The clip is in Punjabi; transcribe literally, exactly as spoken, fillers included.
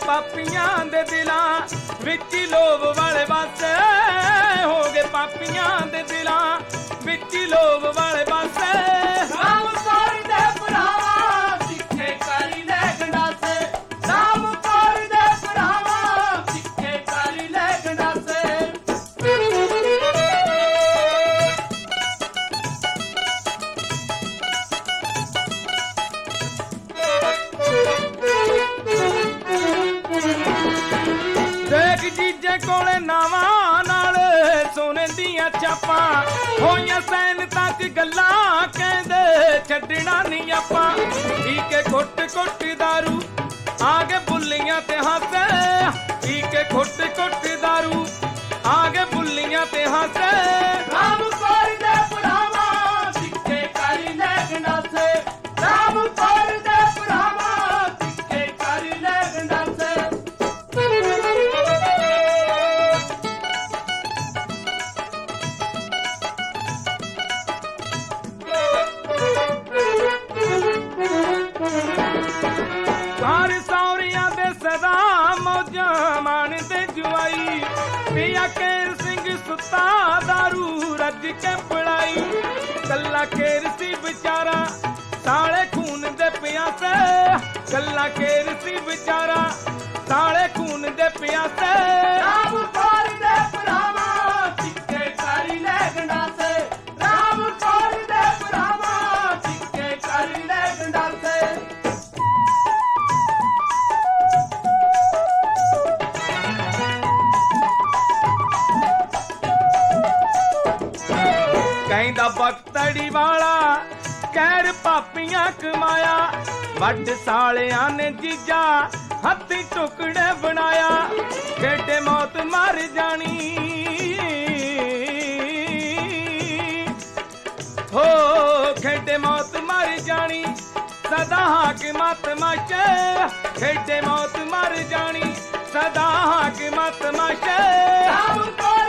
ਪਾਪੀਆਂ ਦੇ ਦਿਲਾਂ ਵਿੱਚ ਲੋਭ ਵਾਲੇ ਪਾਸੇ ਹੋ ਗਏ ਪਾਪੀਆਂ ਦੇ ਦਿਲਾਂ ਵਿੱਚ ਲੋਭ ਵਾਲੇ ਪਾਸੇ ਰਾਮ ਕੌਰ ਦੇ ਭਰਾਵਾ ਸਿੱਖੇ ਕਰੀ ਲੈ ਗੰਡਾਸੇ ਰਾਮ ਕੌਰ ਦੇ ਭਰਾਵਾ ਸਿੱਖੇ ਕਰੀ ਲੈ ਗੰਡਾਸੇ ਦੇਖ ਜੀਜੇ ਕੋਲੇ ਨਾਵਾਂ ਨਾਲ ਸੋਨੇ ਦੀਆਂ ਚਾਪਾਂ ਹੋਈਆਂ ਸੈਨ ਤੱਕ ਗੱਲਾਂ ਕਹਿੰਦੇ ਛੱਡਣਾ ਨਹੀਂ ਆਪਾਂ ਪੀ ਕੇ ਘੁੱਟ ਘੁੱਟ ਦਾਰੂ ਆ ਗਏ ਬੁੱਲੀਆਂ ਤੇ ਹਾਸੇ ਪੀ ਕੇ ਘੁੱਟ ਘੁੱਟ ਦਾਰੂ ਆ ਗਏ ਬੁੱਲੀਆਂ ਤੇ ਹਾਸੇ ਰਾਮ ਕੌਰ ਦੇ ਭਰਾਵਾ ਸਿੱਖੇ ਕਰੀ ਲੈ ਗੰਡਾਸੇ ਰਾਮ ਕੌਰ ਦੇ ਭਰਾਵਾ ਸਿੱਖੇ ਕਰੀ ਲੈ ਗੰਡਾਸੇ ਘਰ ਸੌਰੀਆਂ ਦੇ ਸਦਾ ਮੌਜਾਂ ਮਾਣਦੇ ਜੁਆਈ ਪਿਆ ਕੇਰ ਸਿੰਘ ਸੁੱਤਾ ਦਾਰੂ ਰੱਜ ਕੇ ਪੜਾਈ ਕੱਲਾ ਕੇਰ ਸੀ ਵਿਚਾਰਾ ਸਾਲੇ ਖੂਨ ਦੇ ਪਿਆਸੇ ਕੱਲਾ ਕੇਰ ਸੀ ਵਿਚਾਰਾ ਸਾਲੇ ਖੂਨ ਦੇ ਪਿਆਸੇ ਰਾਮ ਕੌਰ ਦੇ ਭਰਾਵਾ ਸਿੱਖੇ ਕਰੀ ਲੈ ਗੰਡਾਸੇ ਰਾਮ ਕੌਰ ਦੇ ਭਰਾਵਾ ਸਿੱਖੇ ਕਰੀ ਲੈ ਗੰਡਾਸੇ ਕਹਿੰਦਾ ਬਖਤੜੀ ਵਾਲਾ ਕਹਿਰ ਪਾਪੀਆਂ ਕਮਾਇਆ ਵੱਡ ਸਾਲਿਆਂ ਨੇ ਜੀਜਾ ਹੱਥੀ ਟੁਕੜੇ ਬਣਾਇਆ ਖੇਡੇ ਮੌਤ ਮਰ ਜਾਣੀ ਹੋ ਖੇਡੇ ਮੌਤ ਮਰ ਜਾਣੀ ਸਦਾ ਹਾਕਮਤ ਮਾਸ਼ੇ ਖੇਡੇ ਮੌਤ ਮਰ ਜਾਣੀ ਸਦਾ ਹਾਕਮਤ ਮਾਸ਼ੇ ਰਾਮ ਕੌਰ